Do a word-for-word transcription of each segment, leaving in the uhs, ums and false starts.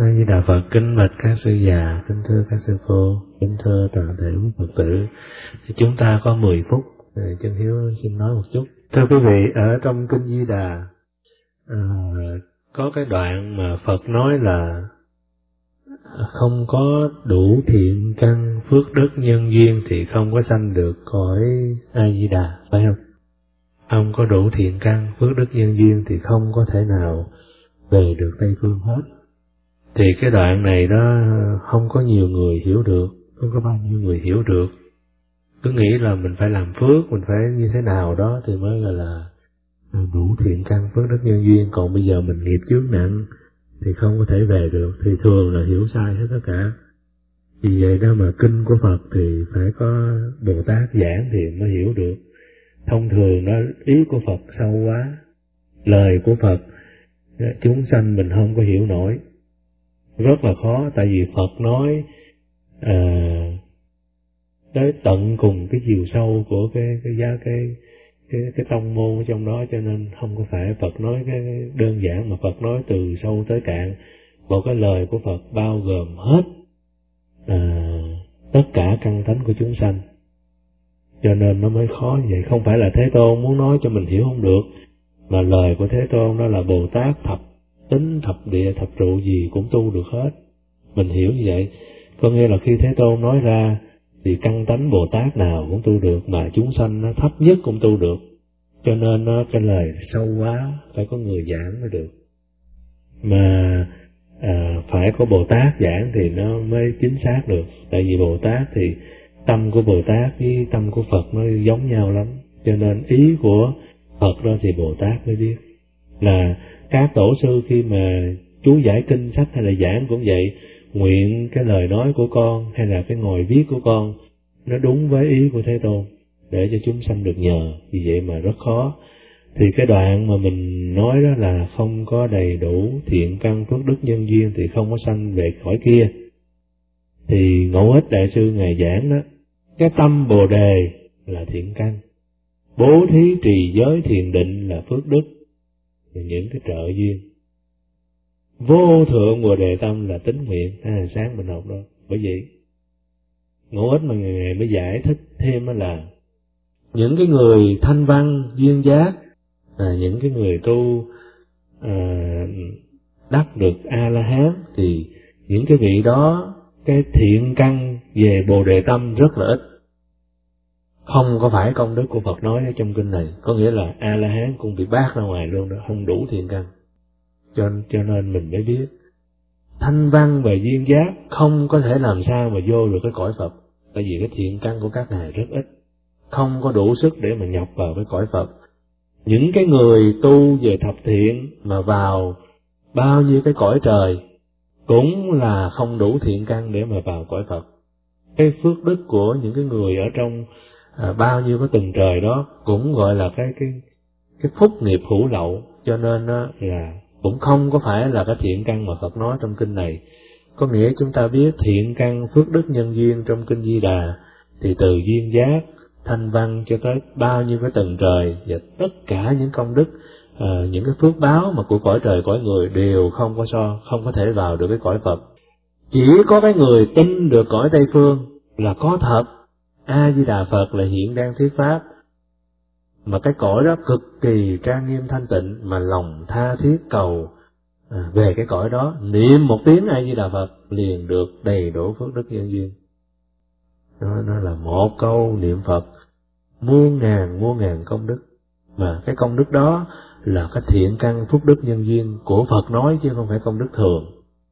A Di Đà Phật. Kính bạch các sư già, kính thưa các sư cô, kính thưa toàn thể quý Phật tử. Thì chúng ta có mười phút, Chân Hiếu xin nói một chút. Thưa quý vị, ở trong Kinh Di Đà à, có cái đoạn mà Phật nói là không có đủ thiện căn phước đức nhân duyên thì không có sanh được cõi A Di Đà, phải không? Không có đủ thiện căn phước đức nhân duyên thì không có thể nào về được Tây Phương hết. Thì cái đoạn này đó không có nhiều người hiểu được, không có bao nhiêu người hiểu được. Cứ nghĩ là mình phải làm phước, mình phải như thế nào đó thì mới gọi là đủ thiện căn phước đức nhân duyên. Còn bây giờ mình nghiệp chướng nặng thì không có thể về được, thì thường là hiểu sai hết tất cả. Vì vậy đó mà kinh của Phật thì phải có Bồ Tát giảng thì mới hiểu được. Thông thường đó ý của Phật sâu quá, lời của Phật chúng sanh mình không có hiểu nổi, rất là khó. Tại vì Phật nói à, tới tận cùng cái chiều sâu của cái cái giá cái cái cái tông môn ở trong đó, cho nên không có phải Phật nói cái đơn giản, mà Phật nói từ sâu tới cạn. Một cái lời của Phật bao gồm hết à, tất cả căn tánh của chúng sanh, cho nên nó mới khó như vậy. Không phải là Thế Tôn muốn nói cho mình hiểu không được, mà lời của Thế Tôn đó là Bồ Tát thập tính, thập địa, thập trụ gì cũng tu được hết. Mình hiểu như vậy, có nghĩa là khi Thế Tôn nói ra thì căn tánh Bồ Tát nào cũng tu được, mà chúng sanh nó thấp nhất cũng tu được. Cho nên nó cái lời sâu quá, phải có người giảng mới được. Mà à, phải có Bồ Tát giảng thì nó mới chính xác được. Tại vì Bồ Tát thì tâm của Bồ Tát với tâm của Phật nó giống nhau lắm, cho nên ý của Phật đó thì Bồ Tát mới biết. Là các tổ sư khi mà chú giải kinh sách hay là giảng cũng vậy, nguyện cái lời nói của con hay là cái ngồi viết của con nó đúng với ý của Thế Tôn để cho chúng sanh được nhờ. Vì vậy mà rất khó. Thì cái đoạn mà mình nói đó là không có đầy đủ thiện căn phước đức nhân duyên thì không có sanh về cõi kia. Thì Ngẫu Ích Đại Sư Ngài giảng đó, cái tâm Bồ Đề là thiện căn, bố thí trì giới thiền định là phước đức, những cái trợ duyên. Vô thượng Bồ Đề tâm là tín nguyện. À, sáng mình học đó. Bởi vậy Ngẫu Ích mà Ngài mới giải thích thêm đó là những cái người thanh văn duyên giác, à, những cái người tu à, đắc được A-la-hán thì những cái vị đó cái thiện căn về Bồ Đề tâm rất là ít. Không có phải công đức của Phật nói ở trong kinh này, có nghĩa là A-la-hán cũng bị bác ra ngoài luôn đó, không đủ thiện căn. Cho, cho nên mình mới biết thanh văn và duyên giác không có thể làm sao mà vô được cái cõi Phật, tại vì cái thiện căn của các ngài rất ít, không có đủ sức để mà nhập vào cái cõi Phật. Những cái người tu về thập thiện mà vào bao nhiêu cái cõi trời cũng là không đủ thiện căn để mà vào cõi Phật. Cái phước đức của những cái người ở trong à, bao nhiêu cái tầng trời đó cũng gọi là cái cái cái phúc nghiệp hữu lậu, cho nên đó là cũng không có phải là cái thiện căn mà Phật nói trong kinh này. Có nghĩa chúng ta biết thiện căn phước đức nhân duyên trong kinh Di Đà thì từ duyên giác, thanh văn cho tới bao nhiêu cái tầng trời, và tất cả những công đức, à, những cái phước báo mà của cõi trời cõi người đều không có so, không có thể vào được cái cõi Phật. Chỉ có cái người tin được cõi Tây Phương là có thật, A Di Đà Phật là hiện đang thuyết pháp, mà cái cõi đó cực kỳ trang nghiêm thanh tịnh, mà lòng tha thiết cầu à, về cái cõi đó, niệm một tiếng A Di Đà Phật liền được đầy đủ phước đức nhân duyên. Nó, nó là một câu niệm Phật muôn ngàn muôn ngàn công đức, mà cái công đức đó là cái thiện căn phúc đức nhân duyên của Phật nói chứ không phải công đức thường.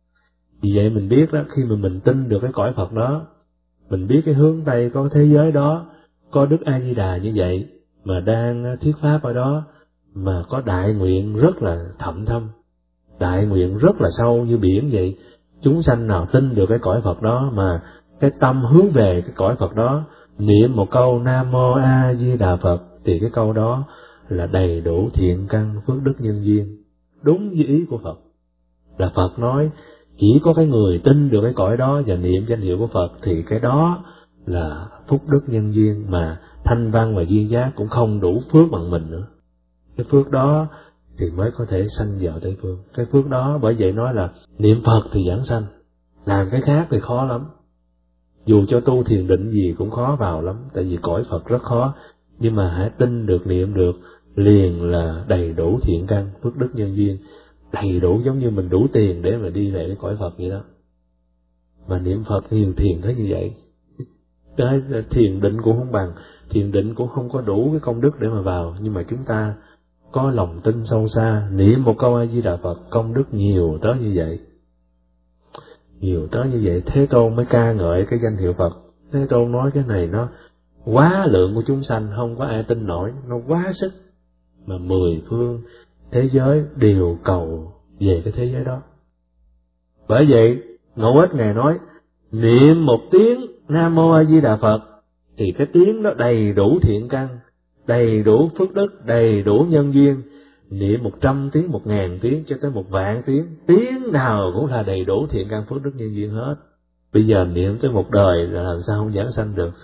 Vì vậy mình biết đó, khi mà mình tin được cái cõi Phật đó, mình biết cái hướng Tây có cái thế giới đó, có Đức A Di Đà như vậy mà đang thuyết pháp ở đó, mà có đại nguyện rất là thậm thâm, đại nguyện rất là sâu như biển vậy. Chúng sanh nào tin được cái cõi Phật đó mà cái tâm hướng về cái cõi Phật đó, niệm một câu Nam Mô A Di Đà Phật thì cái câu đó là đầy đủ thiện căn phước đức nhân duyên, đúng như ý của Phật. Là Phật nói chỉ có cái người tin được cái cõi đó và niệm danh hiệu của Phật thì cái đó là phúc đức nhân duyên, mà thanh văn và duyên giác cũng không đủ phước bằng mình nữa. Cái phước đó thì mới có thể sanh vào Tây Phương. Cái phước đó bởi vậy nói là niệm Phật thì giảng sanh, làm cái khác thì khó lắm. Dù cho tu thiền định gì cũng khó vào lắm, tại vì cõi Phật rất khó. Nhưng mà hãy tin được, niệm được, liền là đầy đủ thiện căn, phước đức nhân duyên, đầy đủ, giống như mình đủ tiền để mà đi về cái cõi Phật vậy đó. Mà niệm Phật nhiều thiền thế như vậy, cái thiền định cũng không bằng, thiền định cũng không có đủ cái công đức để mà vào. Nhưng mà chúng ta có lòng tin sâu xa, niệm một câu A Di Đà Phật, công đức nhiều tới như vậy, nhiều tới như vậy. Thế Tôn mới ca ngợi cái danh hiệu Phật. Thế Tôn nói cái này nó quá lượng của chúng sanh, không có ai tin nổi, nó quá sức, mà mười phương thế giới đều cầu về cái thế giới đó. Bởi vậy Ngẫu Ích Ngài nói niệm một tiếng Nam Mô A Di Đà Phật thì cái tiếng đó đầy đủ thiện căn, đầy đủ phước đức, đầy đủ nhân duyên. Niệm một trăm tiếng, một ngàn tiếng, cho tới một vạn tiếng, tiếng nào cũng là đầy đủ thiện căn phước đức nhân duyên hết. Bây giờ niệm tới một đời là làm sao không giảng sanh được.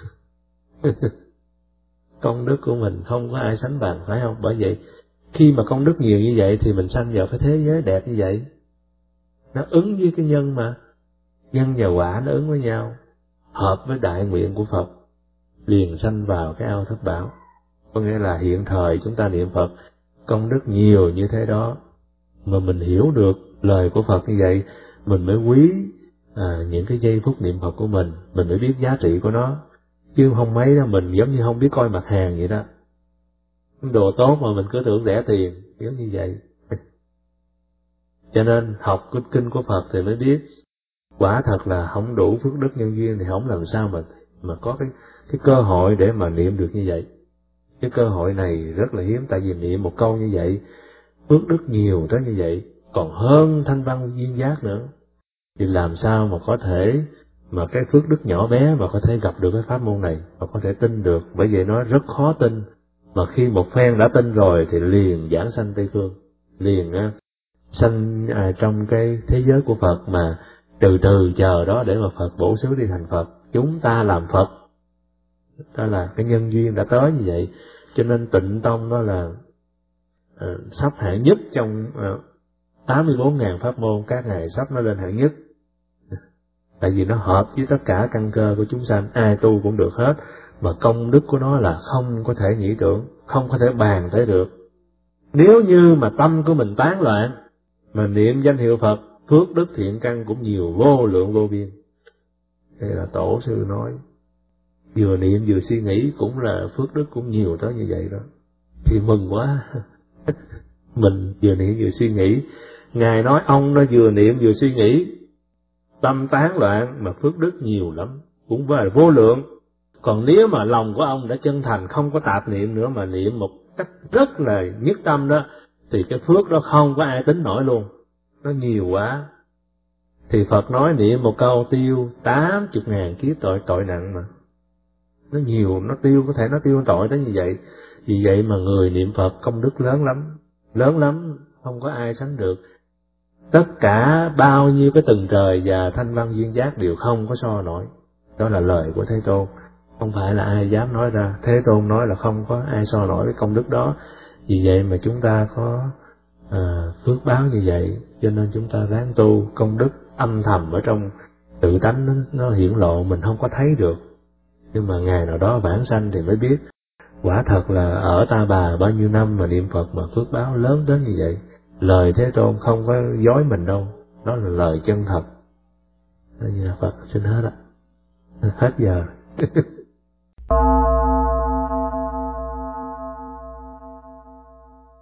Công đức của mình không có ai sánh bằng, phải không? Bởi vậy khi mà công đức nhiều như vậy thì mình sanh vào cái thế giới đẹp như vậy. Nó ứng với cái nhân mà, nhân và quả nó ứng với nhau, hợp với đại nguyện của Phật, liền sanh vào cái ao thất bảo. Có nghĩa là hiện thời chúng ta niệm Phật công đức nhiều như thế đó, mà mình hiểu được lời của Phật như vậy, mình mới quý à, những cái giây phút niệm Phật của mình, mình mới biết giá trị của nó. Chứ không mấy đó mình giống như không biết coi mặt hàng vậy đó. Đồ tốt mà mình cứ tưởng rẻ tiền, giống như vậy. Cho nên học cái kinh của Phật thì mới biết, quả thật là không đủ phước đức nhân duyên thì không làm sao mà mà có cái cái cơ hội để mà niệm được như vậy. Cái cơ hội này rất là hiếm, tại vì niệm một câu như vậy, phước đức nhiều tới như vậy, còn hơn thanh văn duyên giác nữa. Thì làm sao mà có thể mà cái phước đức nhỏ bé mà có thể gặp được cái pháp môn này, mà có thể tin được. Bởi vậy nó rất khó tin, mà khi một phen đã tin rồi thì liền giảng sanh Tây Phương, liền á, sanh à, trong cái thế giới của Phật, mà từ từ chờ đó để mà Phật bổ xứ đi thành Phật. Chúng ta làm Phật, đó là cái nhân duyên đã tới như vậy. Cho nên Tịnh Tông đó là à, sắp hạng nhất trong à, tám mươi bốn nghìn pháp môn, các ngài sắp nó lên hạng nhất. Tại vì nó hợp với tất cả căn cơ của chúng sanh, ai tu cũng được hết, mà công đức của nó là không có thể nghĩ tưởng, không có thể bàn tới được. Nếu như mà tâm của mình tán loạn, mà niệm danh hiệu Phật, phước đức thiện căn cũng nhiều vô lượng vô biên. Đây là Tổ sư nói, vừa niệm vừa suy nghĩ cũng là phước đức cũng nhiều tới như vậy đó. Thì mừng quá. Mình vừa niệm vừa suy nghĩ, Ngài nói ông nó vừa niệm vừa suy nghĩ, tâm tán loạn mà phước đức nhiều lắm, cũng là vô lượng. Còn nếu mà lòng của ông đã chân thành, không có tạp niệm nữa, mà niệm một cách rất là nhất tâm đó, thì cái phước đó không có ai tính nổi luôn, nó nhiều quá. Thì Phật nói niệm một câu tiêu tám chục ngàn kiếp tội tội nặng mà. Nó nhiều, nó tiêu, có thể nó tiêu tội tới như vậy. Vì vậy mà người niệm Phật công đức lớn lắm, lớn lắm, không có ai sánh được. Tất cả bao nhiêu cái tầng trời và thanh văn duyên giác đều không có so nổi. Đó là lời của Thế Tôn, không phải là ai dám nói ra. Thế Tôn nói là không có ai so nổi với công đức đó. Vì vậy mà chúng ta có à, phước báo như vậy, cho nên chúng ta ráng tu. Công đức âm thầm ở trong tự tánh nó, nó hiển lộ, mình không có thấy được. Nhưng mà ngày nào đó vãng sanh thì mới biết, quả thật là ở Ta Bà bao nhiêu năm mà niệm Phật mà phước báo lớn đến như vậy. Lời Thế Tôn không có dối mình đâu, đó là lời chân thật. Đó như là Phật xin hết ạ. Hết giờ.